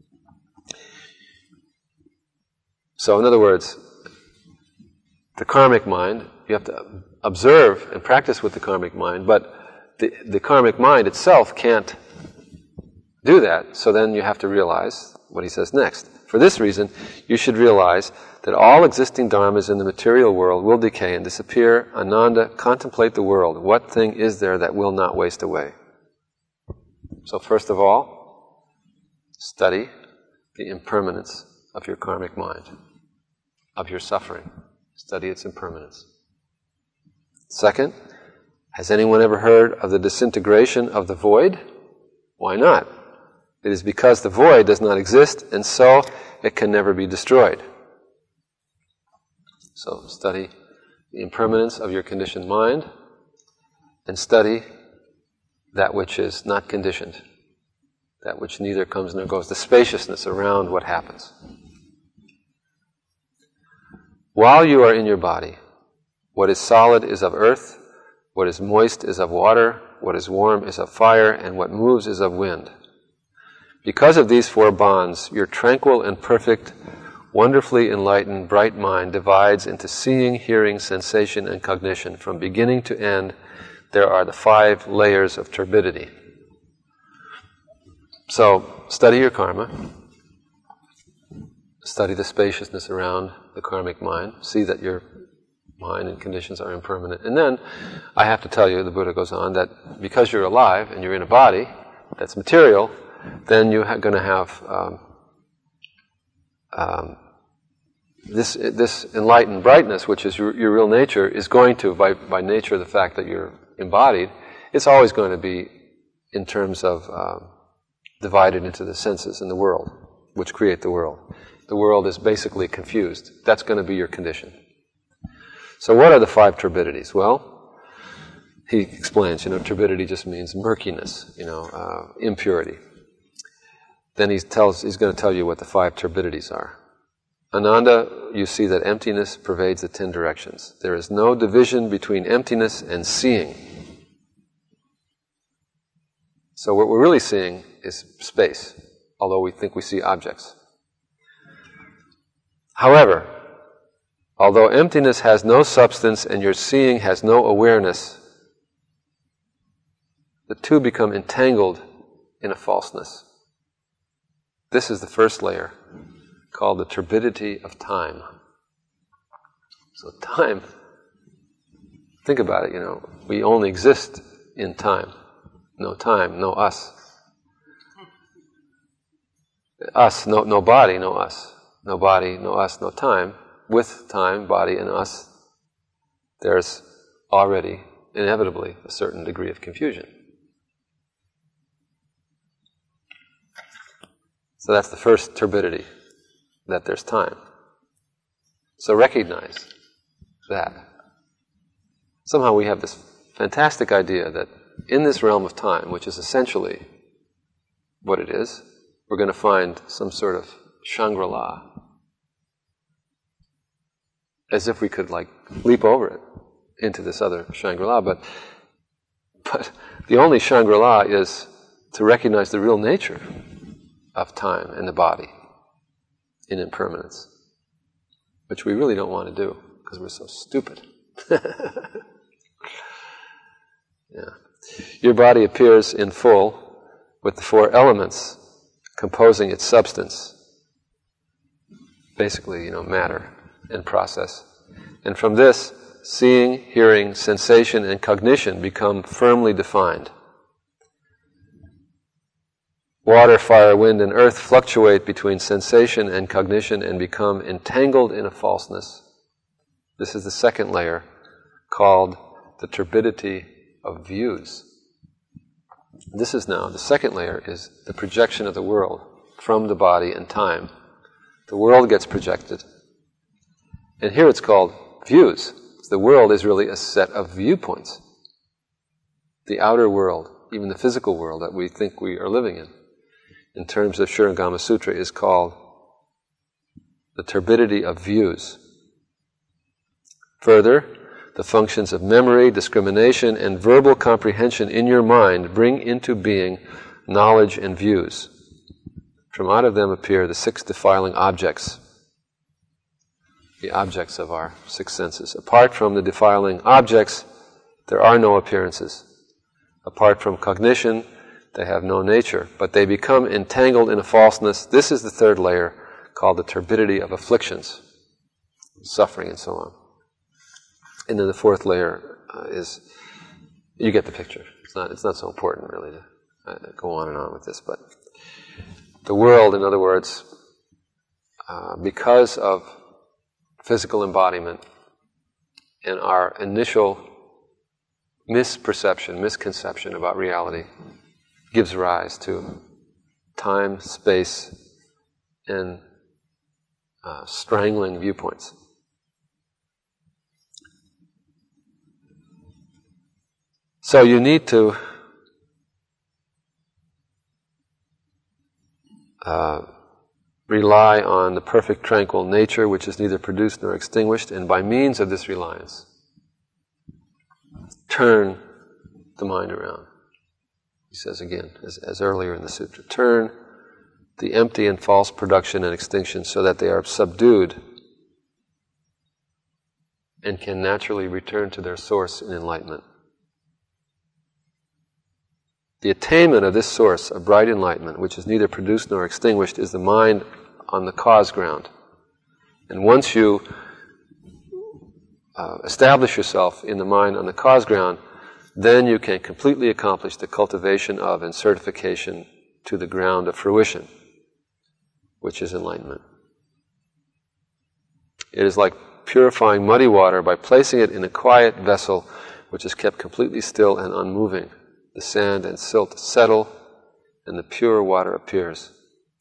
so in other words, the karmic mind, you have to observe and practice with the karmic mind, but the karmic mind itself can't do that, so then you have to realize what he says next. For this reason, you should realize that all existing dharmas in the material world will decay and disappear. Ananda, contemplate the world. What thing is there that will not waste away? So first of all, study the impermanence of your karmic mind, of your suffering. Study its impermanence. Second, has anyone ever heard of the disintegration of the void? Why not? It is because the void does not exist, and so it can never be destroyed. So study the impermanence of your conditioned mind, and study that which is not conditioned, that which neither comes nor goes, the spaciousness around what happens. While you are in your body, what is solid is of earth, what is moist is of water, what is warm is of fire, and what moves is of wind. Because of these four bonds, your tranquil and perfect, wonderfully enlightened, bright mind divides into seeing, hearing, sensation, and cognition. From beginning to end, there are the 5 layers of turbidity. So, study your karma. Study the spaciousness around the karmic mind. See that your mind and conditions are impermanent. And then, I have to tell you, the Buddha goes on, that because you're alive and you're in a body that's material, then you're going to have this enlightened brightness, which is your real nature, is going to, by nature of the fact that you're embodied, it's always going to be in terms of divided into the senses in the world, which create the world. The world is basically confused. That's going to be your condition. So what are the 5 turbidities? Well, he explains, turbidity just means murkiness, impurity. Then he's going to tell you what the 5 turbidities are. Ananda, you see that emptiness pervades the 10 directions. There is no division between emptiness and seeing. So what we're really seeing is space, although we think we see objects. However, although emptiness has no substance and your seeing has no awareness, the two become entangled in a falseness. This is the first layer, called the turbidity of time. So time, think about it, we only exist in time. No time, no us. Us, no body, no us. No body, no us, no time. With time, body, and us, there's already, inevitably, a certain degree of confusion. So that's the first turbidity, that there's time. So recognize that. Somehow we have this fantastic idea that in this realm of time, which is essentially what it is, we're going to find some sort of Shangri-La. As if we could leap over it into this other Shangri-La. But the only Shangri-La is to recognize the real nature of time and the body in impermanence, which we really don't want to do because we're so stupid. Yeah. Your body appears in full with the 4 elements composing its substance, basically, matter and process. And from this, seeing, hearing, sensation, and cognition become firmly defined. Water, fire, wind, and earth fluctuate between sensation and cognition and become entangled in a falseness. This is the second layer, called the turbidity of views. This is now, the second layer is the projection of the world from the body and time. The world gets projected. And here it's called views. The world is really a set of viewpoints. The outer world, even the physical world that we think we are living in terms of Shurangama Sutra, is called the turbidity of views. Further, the functions of memory, discrimination, and verbal comprehension in your mind bring into being knowledge and views. From out of them appear the 6 defiling objects, the objects of our 6 senses. Apart from the defiling objects, there are no appearances. Apart from cognition, they have no nature, but they become entangled in a falseness. This is the third layer, called the turbidity of afflictions, suffering and so on. And then the fourth layer is, you get the picture. It's not so important really to go on and on with this, but the world, in other words, because of physical embodiment and our initial misconception about reality, gives rise to time, space, and strangling viewpoints. So you need to rely on the perfect tranquil nature which is neither produced nor extinguished, and by means of this reliance, turn the mind around. He says again, as earlier in the sutra, turn the empty and false production and extinction so that they are subdued and can naturally return to their source in enlightenment. The attainment of this source of bright enlightenment, which is neither produced nor extinguished, is the mind on the cause ground. And once you establish yourself in the mind on the cause ground, then you can completely accomplish the cultivation of and certification to the ground of fruition, which is enlightenment. It is like purifying muddy water by placing it in a quiet vessel which is kept completely still and unmoving. The sand and silt settle, and the pure water appears.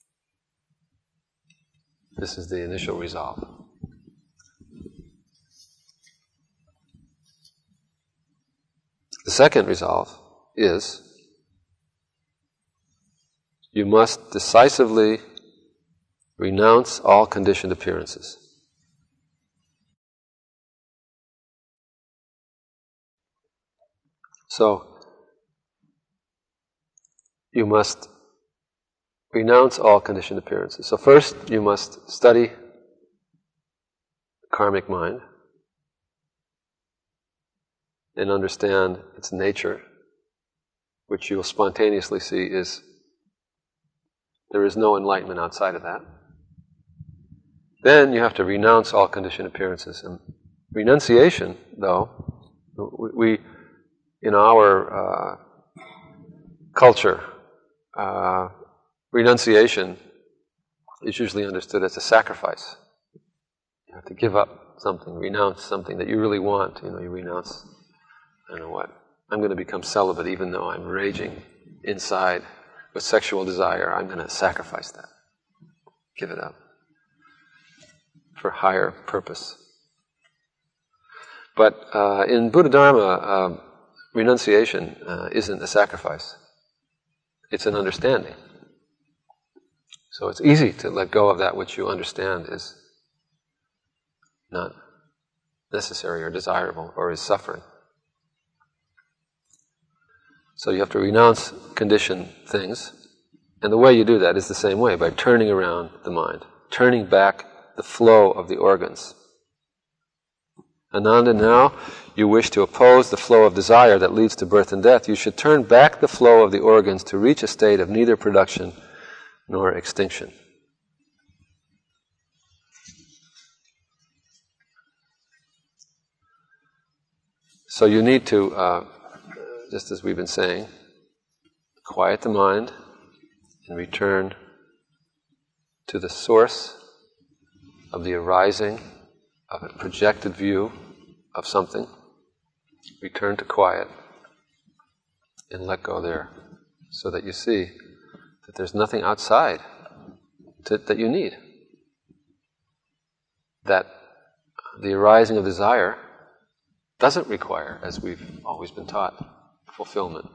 This is the initial resolve. The second resolve is you must decisively renounce all conditioned appearances. So, you must renounce all conditioned appearances. So first, you must study the karmic mind and understand its nature, which you will spontaneously see is there is no enlightenment outside of that. Then you have to renounce all conditioned appearances. And renunciation, though, we in our culture, renunciation is usually understood as a sacrifice. You have to give up something, renounce something that you really want. You renounce, I don't know what. I'm going to become celibate even though I'm raging inside with sexual desire. I'm going to sacrifice that. Give it up. For higher purpose. But in Buddha Dharma, renunciation isn't a sacrifice. It's an understanding. So it's easy to let go of that which you understand is not necessary or desirable or is suffering. So you have to renounce conditioned things, and the way you do that is the same way, by turning around the mind, turning back the flow of the organs. Ananda, now you wish to oppose the flow of desire that leads to birth and death. You should turn back the flow of the organs to reach a state of neither production nor extinction. So you need to, just as we've been saying, quiet the mind and return to the source of the arising of a projected view of something. Return to quiet and let go there, so that you see that there's nothing outside that you need. That the arising of desire doesn't require, as we've always been taught, fulfillment.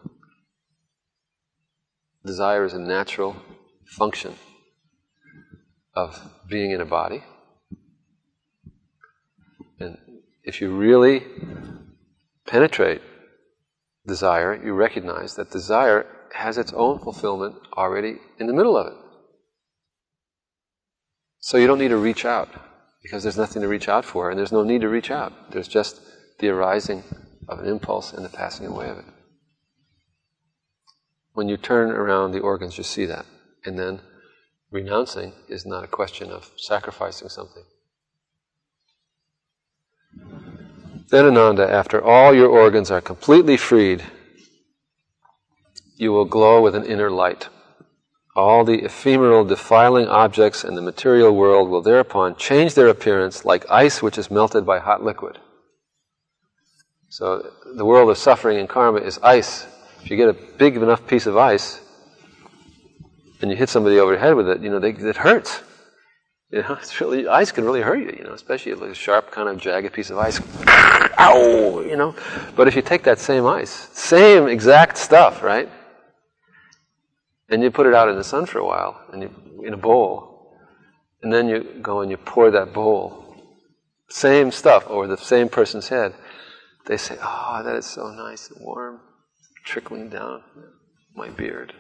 Desire is a natural function of being in a body. And if you really penetrate desire, you recognize that desire has its own fulfillment already in the middle of it. So you don't need to reach out, because there's nothing to reach out for, and there's no need to reach out. There's just the arising of an impulse and the passing away of it. When you turn around the organs, you see that. And then renouncing is not a question of sacrificing something. Then, Ananda, after all your organs are completely freed, you will glow with an inner light. All the ephemeral, defiling objects in the material world will thereupon change their appearance like ice which is melted by hot liquid. So the world of suffering and karma is ice. If you get a big enough piece of ice and you hit somebody over the head with it, it hurts. It's really, ice can really hurt you, especially like a sharp kind of jagged piece of ice. Ow, But if you take that same ice, same exact stuff, right? and you put it out in the sun for a while, and in a bowl, and then you go and you pour that bowl, same stuff, over the same person's head. They say, "Oh, that is so nice and warm, trickling down my beard.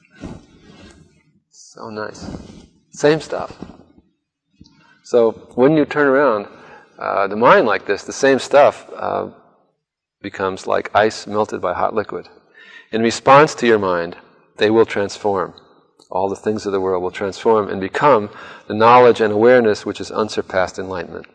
So nice." Same stuff. So when you turn around the mind like this, the same stuff becomes like ice melted by hot liquid. In response to your mind, they will transform. All the things of the world will transform and become the knowledge and awareness which is unsurpassed enlightenment.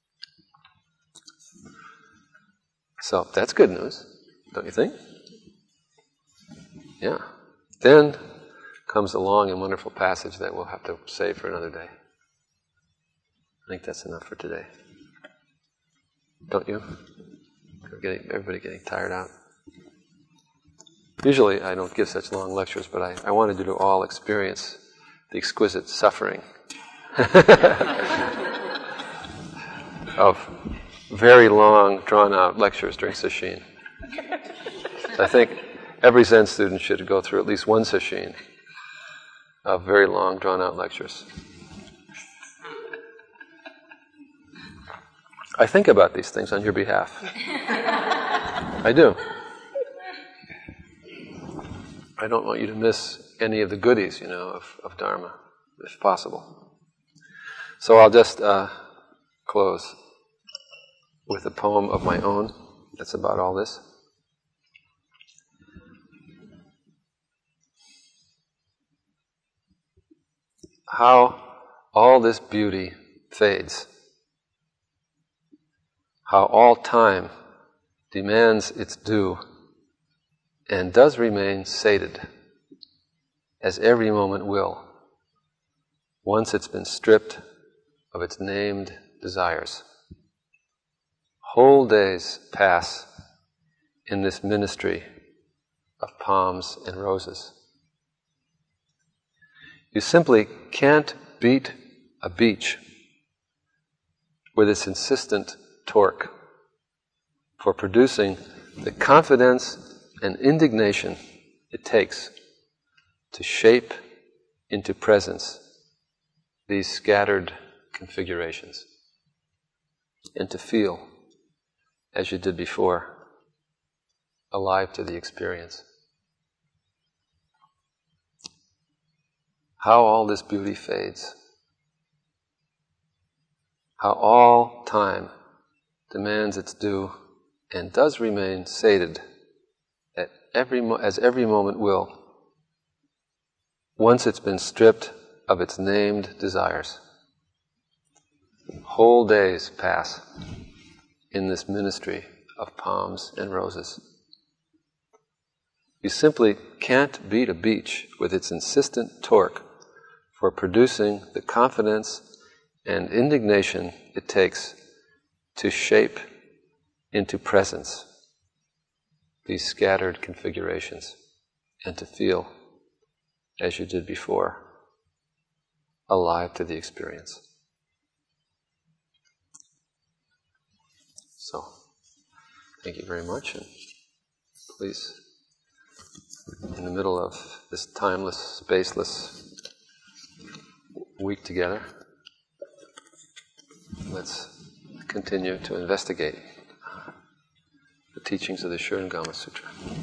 So that's good news, don't you think? Yeah. Then comes a long and wonderful passage that we'll have to save for another day. I think that's enough for today. Don't you? Everybody getting tired out. Usually I don't give such long lectures, but I wanted you to all experience the exquisite suffering of very long, drawn-out lectures during sesshin. I think every Zen student should go through at least one sesshin of very long, drawn-out lectures. I think about these things on your behalf. I do. I don't want you to miss any of the goodies, of Dharma, if possible. So I'll just close with a poem of my own. That's about all this. How all this beauty fades. How all time demands its due and does remain sated, as every moment will, once it's been stripped of its named desires. Whole days pass in this ministry of palms and roses. You simply can't beat a beach with its insistent torque for producing the confidence and indignation it takes to shape into presence these scattered configurations and to feel, as you did before, alive to the experience. How all this beauty fades. How all time demands its due and does remain sated as every moment will, once it's been stripped of its named desires. Whole days pass in this ministry of palms and roses. You simply can't beat a beach with its insistent torque for producing the confidence and indignation it takes to shape into presence these scattered configurations and to feel, as you did before, alive to the experience. So, thank you very much, and please, in the middle of this timeless, spaceless week together, let's continue to investigate the teachings of the Shurangama Sutra.